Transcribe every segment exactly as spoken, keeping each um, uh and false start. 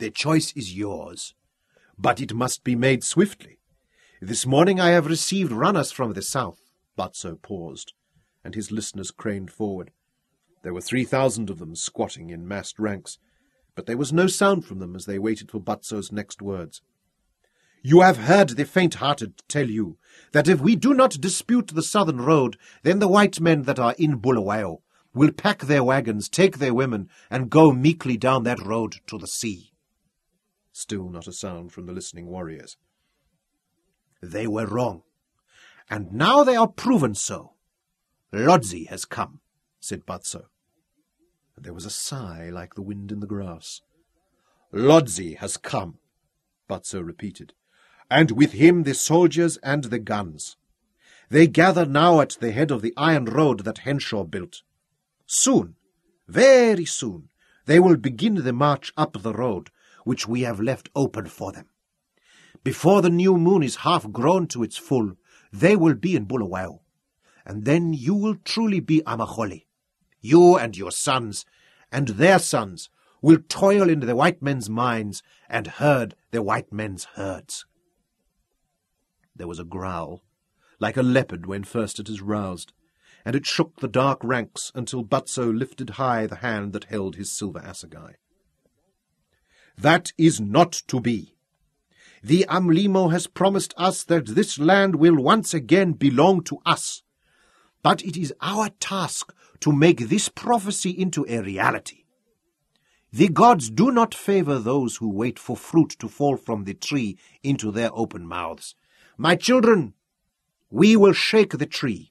The choice is yours, but it must be made swiftly. This morning I have received runners from the south. Butso paused, and his listeners craned forward. There were three thousand of them squatting in massed ranks, but there was no sound from them as they waited for Butso's next words. You have heard the faint-hearted tell you that if we do not dispute the southern road, then the white men that are in Bulawayo will pack their wagons, take their women, and go meekly down that road to the sea. Still not a sound from the listening warriors. They were wrong, and now they are proven so. Lodzi has come, said Butso. And there was a sigh like the wind in the grass. Lodzi has come, Butso repeated, and with him the soldiers and the guns. They gather now at the head of the iron road that Henshaw built. Soon, very soon, they will begin the march up the road, which we have left open for them. Before the new moon is half grown to its full, they will be in Bulawayo, and then you will truly be Amaholi. You and your sons, and their sons, will toil in the white men's mines and herd the white men's herds. There was a growl, like a leopard when first it is roused, and it shook the dark ranks until Butso lifted high the hand that held his silver assegai. That is not to be. The Amlimo has promised us that this land will once again belong to us, but it is our task to make this prophecy into a reality. The gods do not favor those who wait for fruit to fall from the tree into their open mouths. My children, we will shake the tree.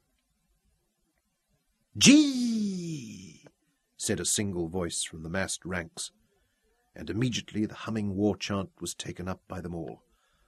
Gee! Said a single voice from the massed ranks, and immediately the humming war chant was taken up by them all.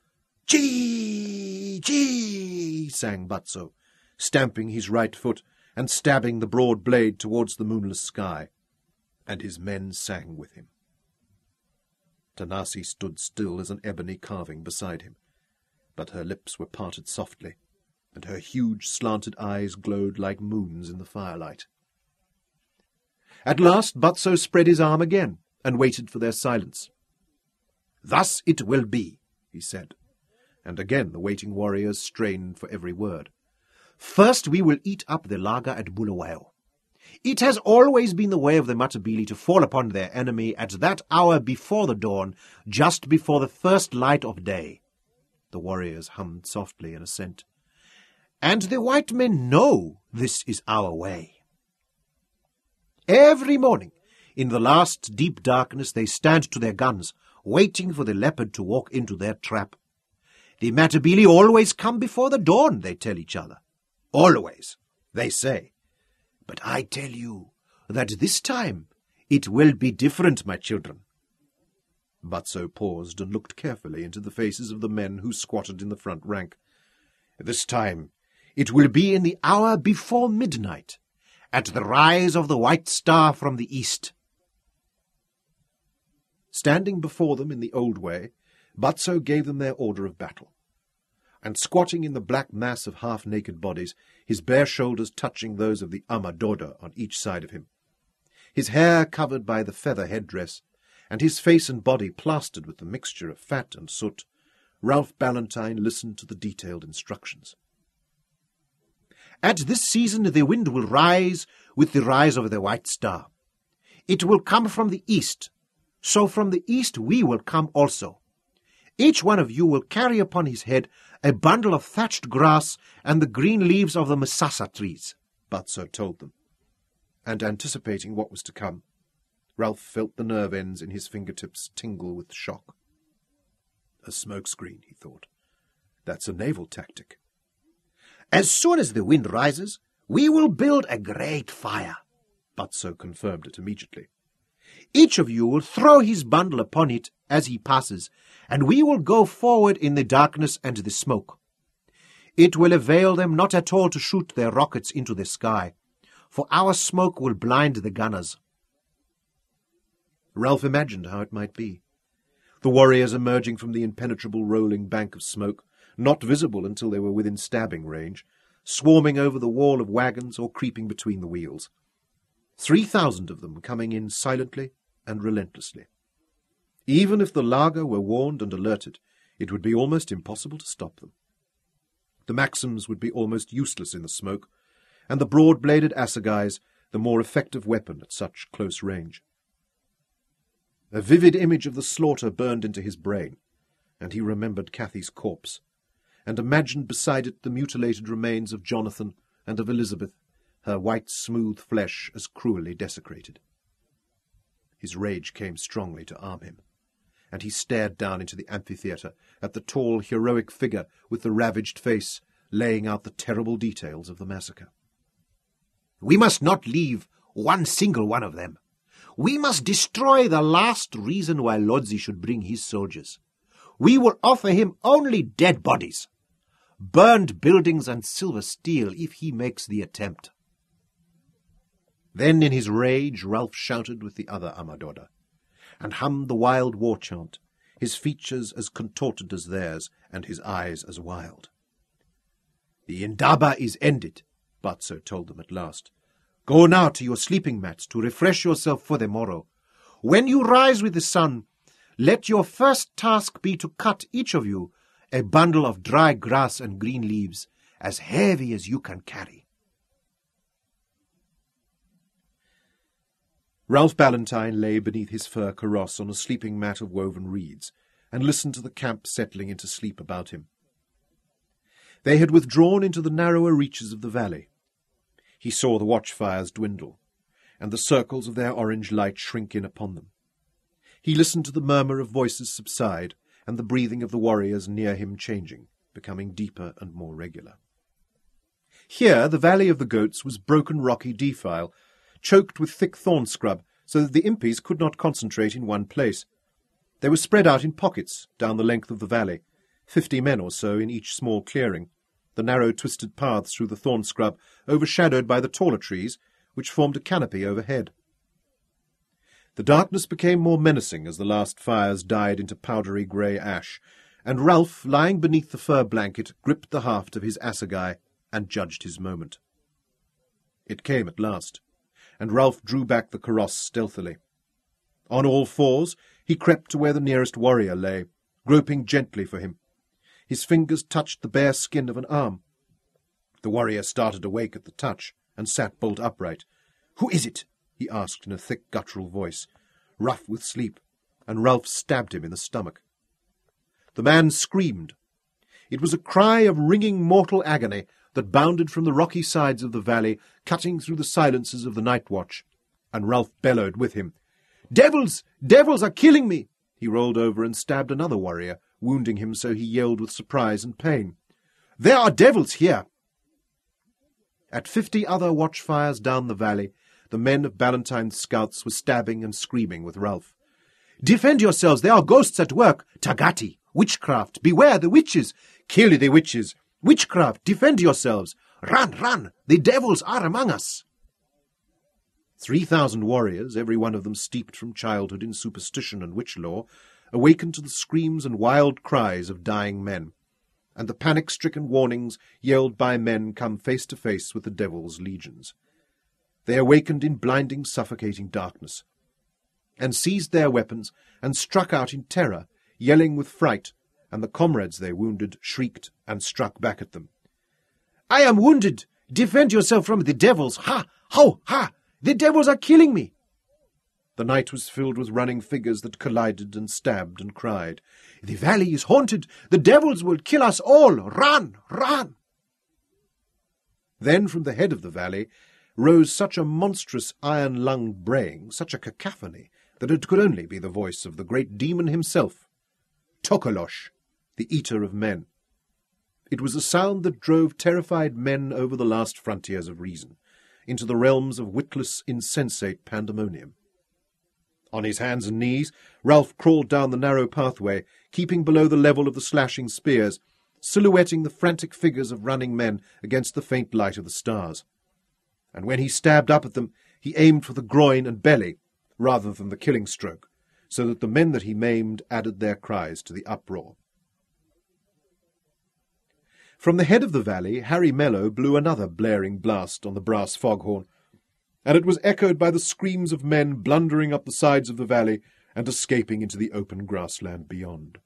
Gee! Gee! Sang Butso, stamping his right foot and stabbing the broad blade towards the moonless sky, and his men sang with him. Tanasi stood still as an ebony carving beside him, but her lips were parted softly, and her huge slanted eyes glowed like moons in the firelight. At last Butso spread his arm again, and waited for their silence. Thus it will be, he said, and again the waiting warriors strained for every word. First we will eat up the lager at Bulawayo. It has always been the way of the Matabele to fall upon their enemy at that hour before the dawn, just before the first light of day. The warriors hummed softly in assent. And the white men know this is our way. Every morning, in the last deep darkness, they stand to their guns, waiting for the leopard to walk into their trap. The Matabele always come before the dawn, they tell each other. Always, they say. But I tell you that this time it will be different, my children. Butso paused and looked carefully into the faces of the men who squatted in the front rank. This time it will be in the hour before midnight, at the rise of the white star from the east. Standing before them in the old way, Butso gave them their order of battle, and squatting in the black mass of half-naked bodies, his bare shoulders touching those of the Amadoda on each side of him, his hair covered by the feather headdress, and his face and body plastered with the mixture of fat and soot, Ralph Ballantyne listened to the detailed instructions. At this season the wind will rise with the rise of the white star. It will come from the east, so from the east we will come also. Each one of you will carry upon his head a bundle of thatched grass and the green leaves of the Masasa trees, Butso told them. And anticipating what was to come, Ralph felt the nerve ends in his fingertips tingle with shock. A smokescreen, he thought. That's a naval tactic. As soon as the wind rises, we will build a great fire, Butso confirmed it immediately. Each of you will throw his bundle upon it as he passes, and we will go forward in the darkness and the smoke. It will avail them not at all to shoot their rockets into the sky, for our smoke will blind the gunners. Ralph imagined how it might be. The warriors emerging from the impenetrable rolling bank of smoke, not visible until they were within stabbing range, swarming over the wall of wagons or creeping between the wheels. Three thousand of them coming in silently and relentlessly. Even if the Lager were warned and alerted, it would be almost impossible to stop them. The Maxims would be almost useless in the smoke, and the broad-bladed assegais the more effective weapon at such close range. A vivid image of the slaughter burned into his brain, and he remembered Cathy's corpse, and imagined beside it the mutilated remains of Jonathan and of Elizabeth, her white, smooth flesh as cruelly desecrated. His rage came strongly to arm him, and he stared down into the amphitheatre at the tall, heroic figure with the ravaged face, laying out the terrible details of the massacre. "We must not leave one single one of them. We must destroy the last reason why Lodzi should bring his soldiers. We will offer him only dead bodies, burned buildings and silver steel if he makes the attempt." Then in his rage Ralph shouted with the other Amadoda, and hummed the wild war chant, his features as contorted as theirs, and his eyes as wild. "The Indaba is ended," Batso told them at last. "Go now to your sleeping mats to refresh yourself for the morrow. When you rise with the sun, let your first task be to cut each of you a bundle of dry grass and green leaves, as heavy as you can carry." Ralph Ballantyne lay beneath his fur kaross on a sleeping mat of woven reeds, and listened to the camp settling into sleep about him. They had withdrawn into the narrower reaches of the valley. He saw the watchfires dwindle, and the circles of their orange light shrink in upon them. He listened to the murmur of voices subside, and the breathing of the warriors near him changing, becoming deeper and more regular. Here the valley of the goats was broken rocky defile, choked with thick thorn scrub, so that the impis could not concentrate in one place. They were spread out in pockets down the length of the valley, fifty men or so in each small clearing, the narrow twisted paths through the thorn scrub overshadowed by the taller trees, which formed a canopy overhead. The darkness became more menacing as the last fires died into powdery grey ash, and Ralph, lying beneath the fur blanket, gripped the haft of his assegai and judged his moment. It came at last, and Ralph drew back the kaross stealthily. On all fours he crept to where the nearest warrior lay, groping gently for him. His fingers touched the bare skin of an arm. The warrior started awake at the touch, and sat bolt upright. "Who is it?" he asked in a thick guttural voice, rough with sleep, and Ralph stabbed him in the stomach. The man screamed. It was a cry of ringing mortal agony that bounded from the rocky sides of the valley, cutting through the silences of the night watch, and Ralph bellowed with him. "Devils! Devils are killing me!" He rolled over and stabbed another warrior, wounding him so he yelled with surprise and pain. "There are devils here!" At fifty other watchfires down the valley, the men of Ballantyne's scouts were stabbing and screaming with Ralph. "Defend yourselves! There are ghosts at work! Tagati! Witchcraft! Beware the witches! Kill the witches! Witchcraft! Defend yourselves! Run, run! The devils are among us!" Three thousand warriors, every one of them steeped from childhood in superstition and witch-lore, awakened to the screams and wild cries of dying men, and the panic-stricken warnings yelled by men come face to face with the devil's legions. They awakened in blinding, suffocating darkness, and seized their weapons and struck out in terror, yelling with fright, and the comrades they wounded shrieked and struck back at them. "I am wounded! Defend yourself from the devils! Ha! Ho! Ha! The devils are killing me!" The night was filled with running figures that collided and stabbed and cried. "The valley is haunted! The devils will kill us all! Run! Run!" Then from the head of the valley rose such a monstrous iron-lunged braying, such a cacophony, that it could only be the voice of the great demon himself, Tokolosh, the eater of men. It was a sound that drove terrified men over the last frontiers of reason, into the realms of witless, insensate pandemonium. On his hands and knees, Ralph crawled down the narrow pathway, keeping below the level of the slashing spears, silhouetting the frantic figures of running men against the faint light of the stars. And when he stabbed up at them, he aimed for the groin and belly, rather than the killing stroke, so that the men that he maimed added their cries to the uproar. From the head of the valley, Harry Mello blew another blaring blast on the brass foghorn, and it was echoed by the screams of men blundering up the sides of the valley and escaping into the open grassland beyond.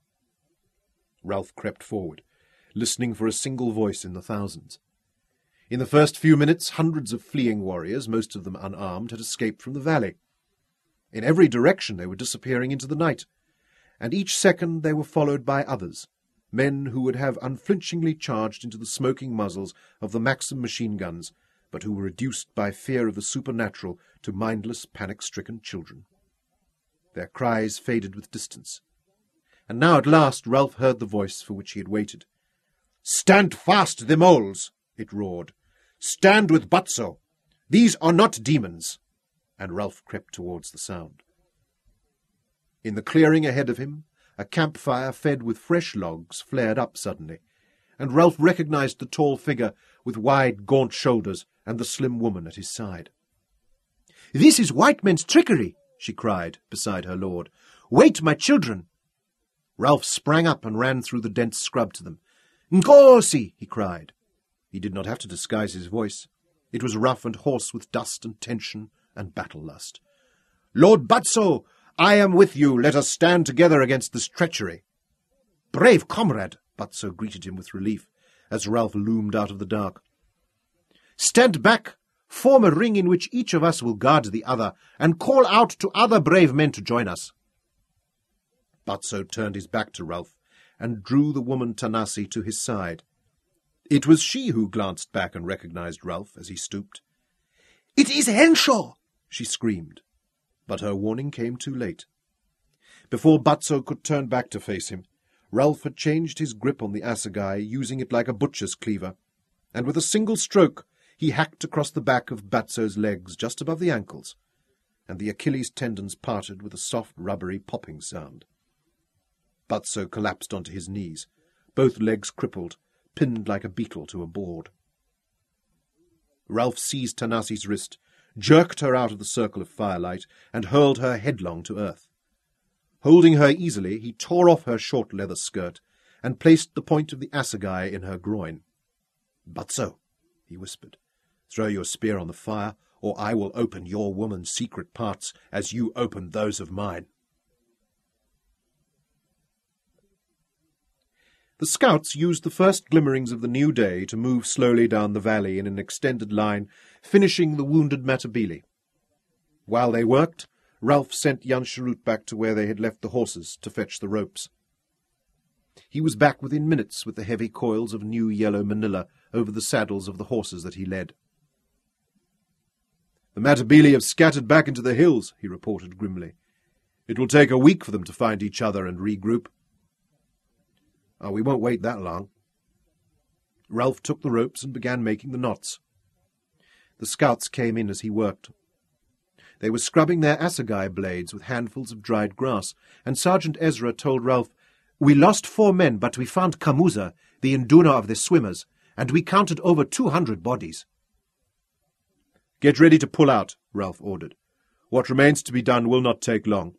Ralph crept forward, listening for a single voice in the thousands. In the first few minutes, hundreds of fleeing warriors, most of them unarmed, had escaped from the valley. In every direction they were disappearing into the night, and each second they were followed by others, men who would have unflinchingly charged into the smoking muzzles of the Maxim machine guns, but who were reduced by fear of the supernatural to mindless, panic-stricken children. Their cries faded with distance, and now at last Ralph heard the voice for which he had waited. "Stand fast, the moles!" it roared. "Stand with Butso! These are not demons!" And Ralph crept towards the sound. In the clearing ahead of him, a campfire fed with fresh logs flared up suddenly, and Ralph recognized the tall figure with wide, gaunt shoulders and the slim woman at his side. "This is white men's trickery!" she cried, beside her lord. "Wait, my children!" Ralph sprang up and ran through the dense scrub to them. "Nkosi!" he cried. He did not have to disguise his voice. It was rough and hoarse with dust and tension and battle-lust. "Lord Butso, I am with you. Let us stand together against this treachery." "Brave comrade!" Butso greeted him with relief, as Ralph loomed out of the dark. "Stand back! Form a ring in which each of us will guard the other, and call out to other brave men to join us." Butso turned his back to Ralph, and drew the woman Tanasi to his side. It was she who glanced back and recognized Ralph as he stooped. "It is Henshaw!" she screamed, but her warning came too late. Before Butso could turn back to face him, Ralph had changed his grip on the assegai, using it like a butcher's cleaver, and with a single stroke he hacked across the back of Butso's legs just above the ankles, and the Achilles tendons parted with a soft, rubbery popping sound. Butso collapsed onto his knees, both legs crippled, pinned like a beetle to a board. Ralph seized Tanasi's wrist, jerked her out of the circle of firelight, and hurled her headlong to earth. Holding her easily, he tore off her short leather skirt and placed the point of the assegai in her groin. "Butso," he whispered, "throw your spear on the fire, or I will open your woman's secret parts as you opened those of mine." The scouts used the first glimmerings of the new day to move slowly down the valley in an extended line, finishing the wounded Matabele. While they worked, Ralph sent Jan Sharut back to where they had left the horses to fetch the ropes. He was back within minutes with the heavy coils of new yellow manila over the saddles of the horses that he led. "The Matabele have scattered back into the hills," he reported grimly. "It will take a week for them to find each other and regroup." "Oh, we won't wait that long." Ralph took the ropes and began making the knots. The scouts came in as he worked. They were scrubbing their assegai blades with handfuls of dried grass, and Sergeant Ezra told Ralph, "We lost four men, but we found Kamuza, the Induna of the swimmers, and we counted over two hundred bodies." "Get ready to pull out," Ralph ordered. "What remains to be done will not take long."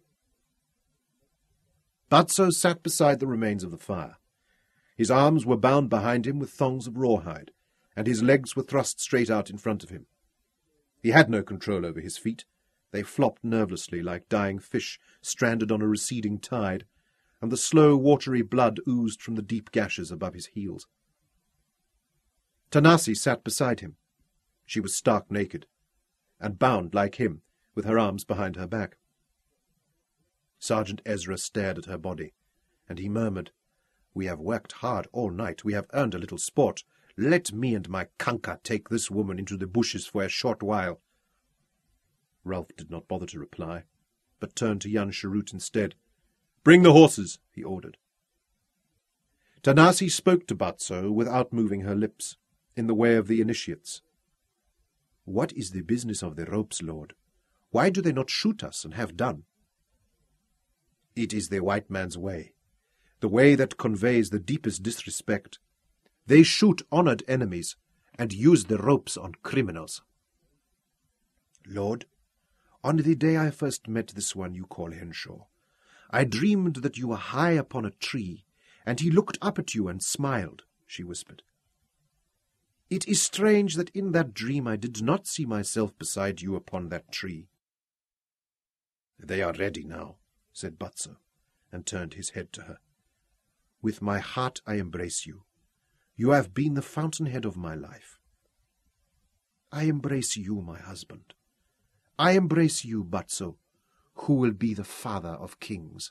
Butso sat beside the remains of the fire. His arms were bound behind him with thongs of rawhide, and his legs were thrust straight out in front of him. He had no control over his feet. They flopped nervelessly like dying fish stranded on a receding tide, and the slow, watery blood oozed from the deep gashes above his heels. Tanasi sat beside him. She was stark naked, and bound like him, with her arms behind her back. Sergeant Ezra stared at her body, and he murmured, "We have worked hard all night. We have earned a little sport. Let me and my kanka take this woman into the bushes for a short while." Ralph did not bother to reply, but turned to Jan Sharut instead. "Bring the horses," he ordered. Tanasi spoke to Butso without moving her lips, in the way of the initiates. "What is the business of the ropes, Lord? Why do they not shoot us and have done?" "It is the white man's way, the way that conveys the deepest disrespect. They shoot honored enemies and use the ropes on criminals." "Lord, on the day I first met this one you call Henshaw, I dreamed that you were high upon a tree, and he looked up at you and smiled," she whispered. "It is strange that in that dream I did not see myself beside you upon that tree." "They are ready now," said Butso, and turned his head to her. "With my heart I embrace you. You have been the fountainhead of my life. I embrace you, my husband. I embrace you, Butso, who will be the father of kings."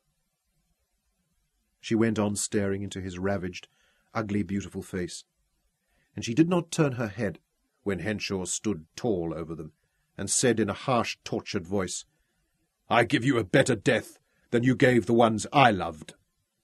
She went on staring into his ravaged, ugly, beautiful face, and she did not turn her head when Henshaw stood tall over them and said in a harsh, tortured voice, "I give you a better death than you gave the ones I loved."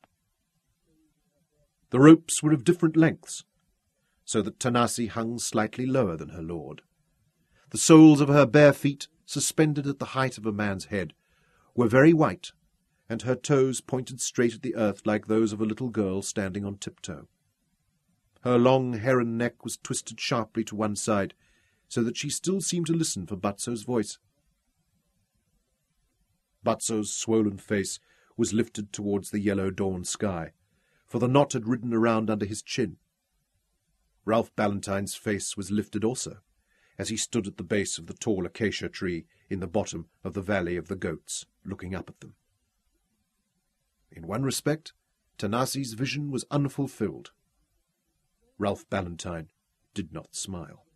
The ropes were of different lengths, so that Tanasi hung slightly lower than her lord. The soles of her bare feet, suspended at the height of a man's head, were very white, and her toes pointed straight at the earth like those of a little girl standing on tiptoe. Her long heron neck was twisted sharply to one side, so that she still seemed to listen for Butso's voice. Butso's swollen face was lifted towards the yellow dawn sky, for the knot had ridden around under his chin. Ralph Ballantyne's face was lifted also, as he stood at the base of the tall acacia tree in the bottom of the Valley of the Goats, looking up at them. In one respect, Tanasi's vision was unfulfilled. Ralph Ballantyne did not smile.